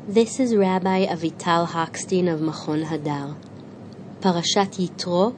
This is Rabbi Avital Hochstein of Machon Hadar. Parashat Yitro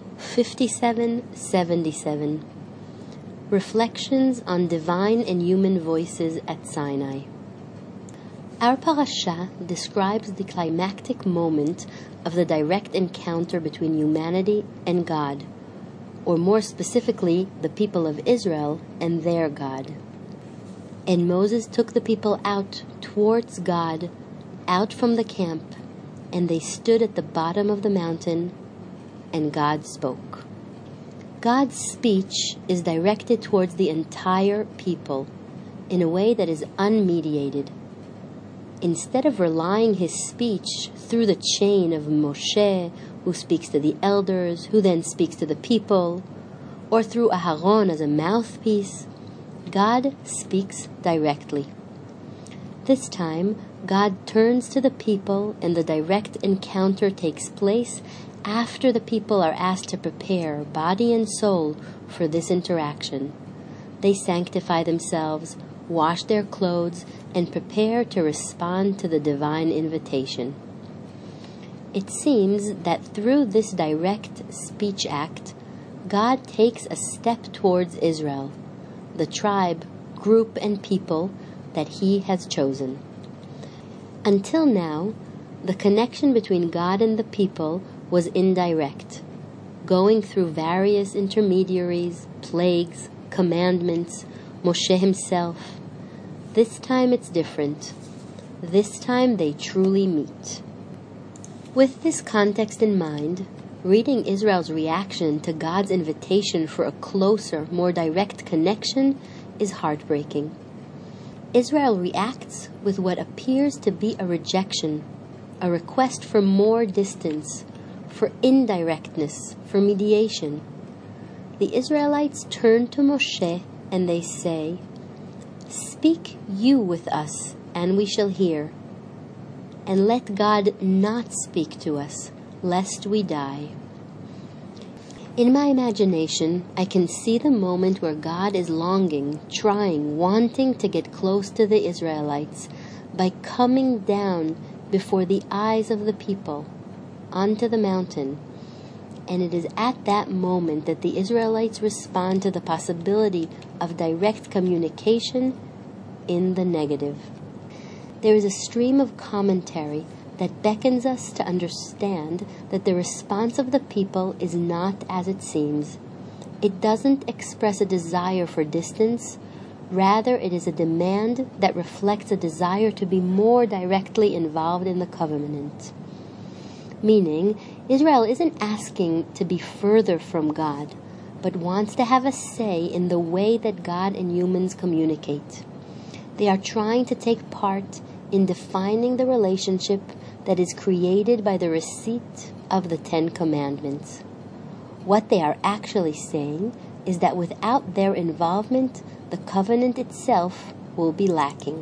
57:77. Reflections on divine and human voices at Sinai. Our parasha describes the climactic moment of the direct encounter between humanity and God, or more specifically, the people of Israel and their God. And Moses took the people out towards God, out from the camp, and they stood at the bottom of the mountain, and God spoke. God's speech is directed towards the entire people in a way that is unmediated. Instead of relying his speech through the chain of Moshe, who speaks to the elders, who then speaks to the people, or through Aharon as a mouthpiece, God speaks directly. This time, God turns to the people, and the direct encounter takes place after the people are asked to prepare body and soul for this interaction. They sanctify themselves, wash their clothes, and prepare to respond to the divine invitation. It seems that through this direct speech act, God takes a step towards Israel, the tribe, group, and people that he has chosen. Until now, the connection between God and the people was indirect, going through various intermediaries, plagues, commandments, Moshe himself. This time it's different. This time they truly meet. With this context in mind, reading Israel's reaction to God's invitation for a closer, more direct connection is heartbreaking. Israel reacts with what appears to be a rejection, a request for more distance, for indirectness, for mediation. The Israelites turn to Moshe and they say, "Speak you with us, and we shall hear. And let God not speak to us, lest we die." In my imagination, I can see the moment where God is longing, trying, wanting to get close to the Israelites by coming down before the eyes of the people onto the mountain. And it is at that moment that the Israelites respond to the possibility of direct communication in the negative. There is a stream of commentary that beckons us to understand that the response of the people is not as it seems. It doesn't express a desire for distance. Rather, it is a demand that reflects a desire to be more directly involved in the covenant. Meaning, Israel isn't asking to be further from God, but wants to have a say in the way that God and humans communicate. They are trying to take part in defining the relationship that is created by the receipt of the 10 Commandments. What they are actually saying is that without their involvement, the covenant itself will be lacking.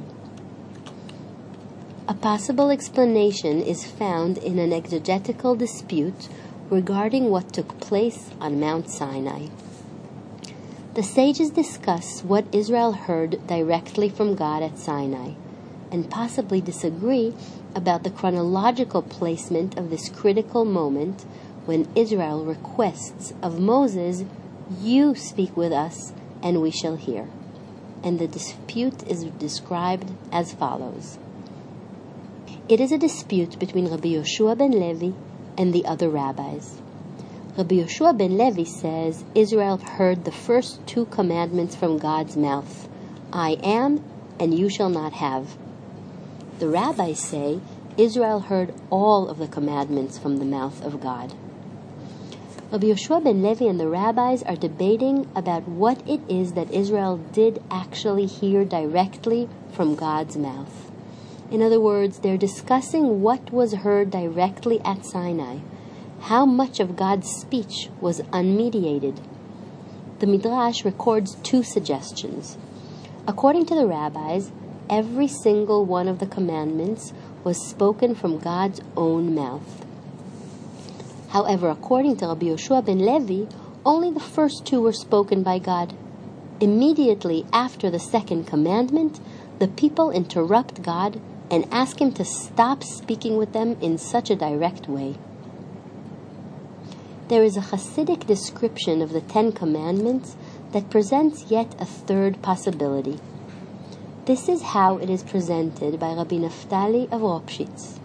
A possible explanation is found in an exegetical dispute regarding what took place on Mount Sinai. The sages discuss what Israel heard directly from God at Sinai, and possibly disagree about the chronological placement of this critical moment when Israel requests of Moses, "You speak with us, and we shall hear." And the dispute is described as follows. It is a dispute between Rabbi Yoshua ben Levi and the other rabbis. Rabbi Yoshua ben Levi says Israel heard the first 2 commandments from God's mouth, "I am, and you shall not have." The rabbis say Israel heard all of the commandments from the mouth of God. Rabbi Yoshua ben Levi and the rabbis are debating about what it is that Israel did actually hear directly from God's mouth. In other words, they're discussing what was heard directly at Sinai. How much of God's speech was unmediated? The Midrash records 2 suggestions. According to the rabbis, every single one of the commandments was spoken from God's own mouth. However, according to Rabbi Yoshua ben Levi, only the first 2 were spoken by God. Immediately after the 2nd commandment, the people interrupt God and ask him to stop speaking with them in such a direct way. There is a Hasidic description of the Ten Commandments that presents yet a third possibility. This is how it is presented by Rabbi Naftali of Ropshitz.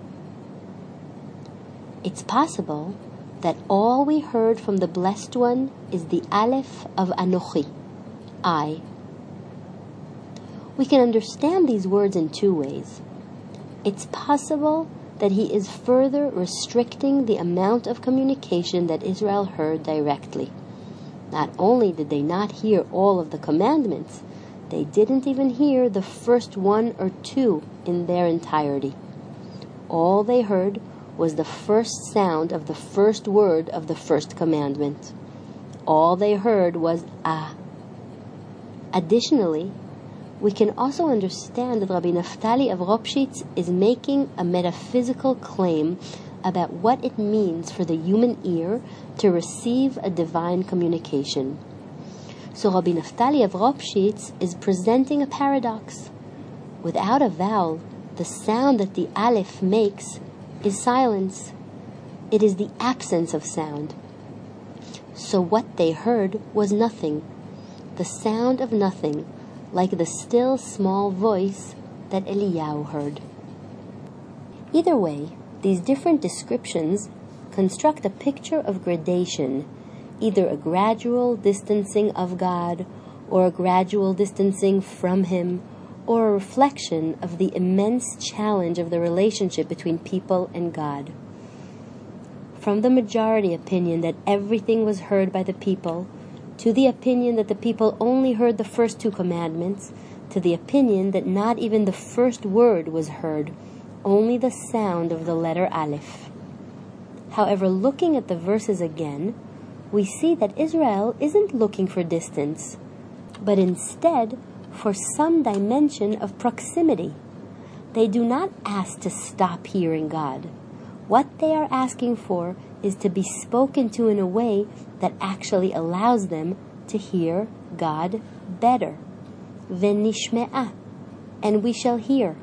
It's possible that all we heard from the Blessed One is the Aleph of Anochi, I. We can understand these words in two ways. It's possible that he is further restricting the amount of communication that Israel heard directly. Not only did they not hear all of the commandments, they didn't even hear the first one or two in their entirety. All they heard was the first sound of the first word of the first commandment. All they heard was ah. Additionally, we can also understand that Rabbi Naftali of Ropshitz is making a metaphysical claim about what it means for the human ear to receive a divine communication. So Rabbi Naftali of Ropshitz is presenting a paradox. Without a vowel, the sound that the Aleph makes is silence. It is the absence of sound. So what they heard was nothing, the sound of nothing, like the still small voice that Eliyahu heard. Either way, these different descriptions construct a picture of gradation, either a gradual distancing of God, or a gradual distancing from Him, or a reflection of the immense challenge of the relationship between people and God. From the majority opinion that everything was heard by the people, to the opinion that the people only heard the first two commandments, to the opinion that not even the first word was heard, only the sound of the letter Aleph. However, looking at the verses again, we see that Israel isn't looking for distance, but instead for some dimension of proximity. They do not ask to stop hearing God. What they are asking for is to be spoken to in a way that actually allows them to hear God better. V'nishme'ah, and we shall hear.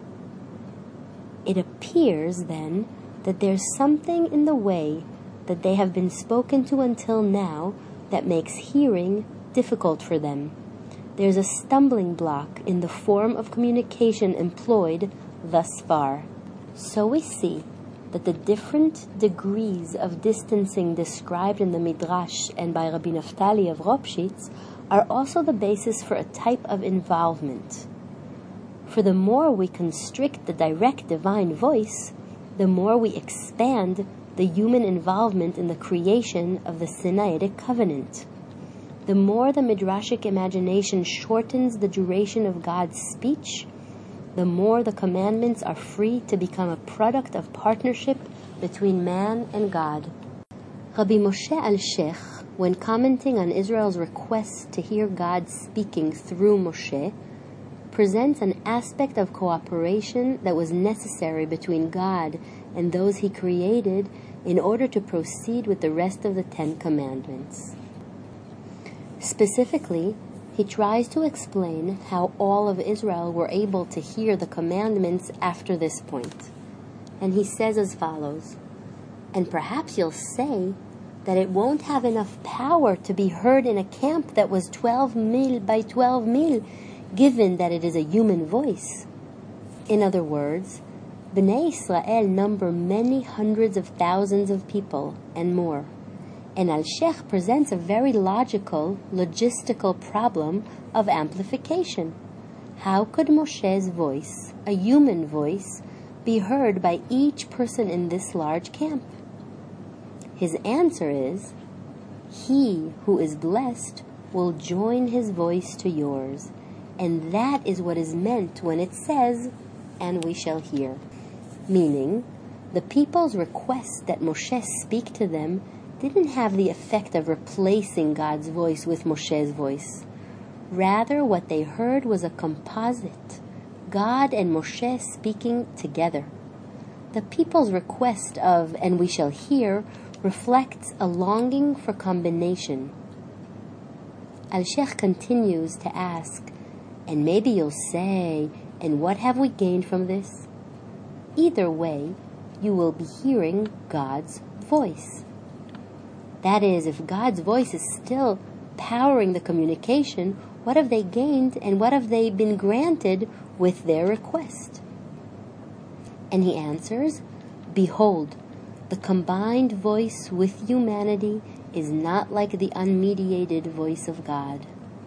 It appears, then, that there's something in the way that they have been spoken to until now that makes hearing difficult for them. There's a stumbling block in the form of communication employed thus far. So we see that the different degrees of distancing described in the Midrash and by Rabbi Naftali of Ropshitz are also the basis for a type of involvement. For the more we constrict the direct divine voice, the more we expand the human involvement in the creation of the Sinaitic covenant. The more the Midrashic imagination shortens the duration of God's speech, the more the commandments are free to become a product of partnership between man and God. Rabbi Moshe Alshich, when commenting on Israel's request to hear God speaking through Moshe, presents an aspect of cooperation that was necessary between God and those He created in order to proceed with the rest of the Ten Commandments. Specifically, he tries to explain how all of Israel were able to hear the commandments after this point. And he says as follows, "And perhaps you'll say that it won't have enough power to be heard in a camp that was 12 mil by 12 mil, given that it is a human voice." In other words, Bnei Israel number many hundreds of thousands of people and more. And Alshich presents a very logical, logistical problem of amplification. How could Moshe's voice, a human voice, be heard by each person in this large camp? His answer is, he who is blessed will join his voice to yours. And that is what is meant when it says, "and we shall hear." Meaning, the people's request that Moshe speak to them didn't have the effect of replacing God's voice with Moshe's voice. Rather, what they heard was a composite, God and Moshe speaking together. The people's request of "and we shall hear" reflects a longing for combination. Alshich continues to ask, and maybe you'll say, and what have we gained from this? either way, you will be hearing God's voice. That is, if God's voice is still powering the communication, what have they gained and what have they been granted with their request? And he answers, behold, the combined voice with humanity is not like the unmediated voice of God.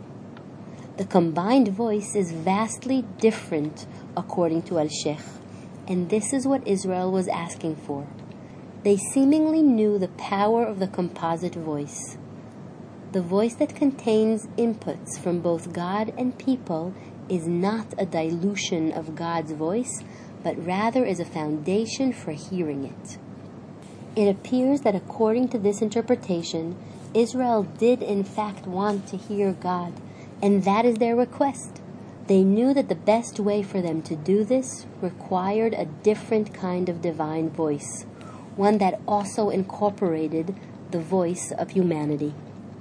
The combined voice is vastly different according to Al-Sheikh, and this is what Israel was asking for. They seemingly knew the power of the composite voice. The voice that contains inputs from both God and people is not a dilution of God's voice, but rather is a foundation for hearing it. It appears that according to this interpretation, Israel did in fact want to hear God, and that is their request. They knew that the best way for them to do this required a different kind of divine voice, one that also incorporated the voice of humanity.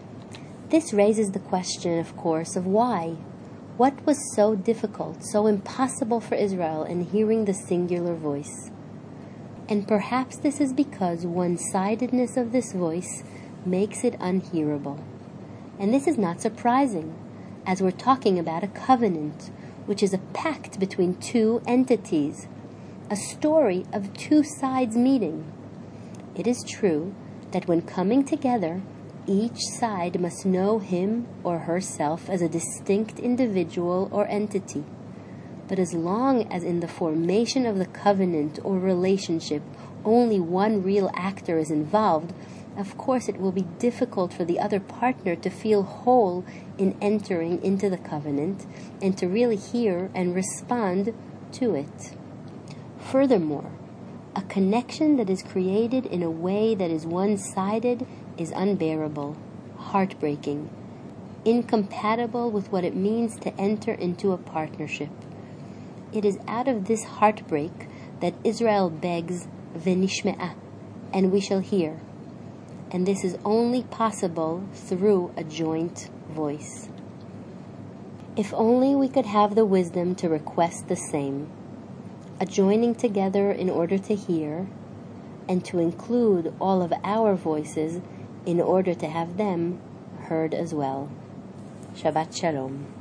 This raises the question, of course, of why. What was so difficult, so impossible for Israel in hearing the singular voice? And perhaps this is because one-sidedness of this voice makes it unhearable. And this is not surprising, as we're talking about a covenant, which is a pact between two entities, a story of two sides meeting. It is true that when coming together, each side must know him or herself as a distinct individual or entity. But as long as in the formation of the covenant or relationship only one real actor is involved, of course it will be difficult for the other partner to feel whole in entering into the covenant and to really hear and respond to it. Furthermore, a connection that is created in a way that is one-sided is unbearable, heartbreaking, incompatible with what it means to enter into a partnership. It is out of this heartbreak that Israel begs, V'nishme'ah, and we shall hear. And this is only possible through a joint voice. If only we could have the wisdom to request the same, a joining together in order to hear, and to include all of our voices in order to have them heard as well. Shabbat Shalom.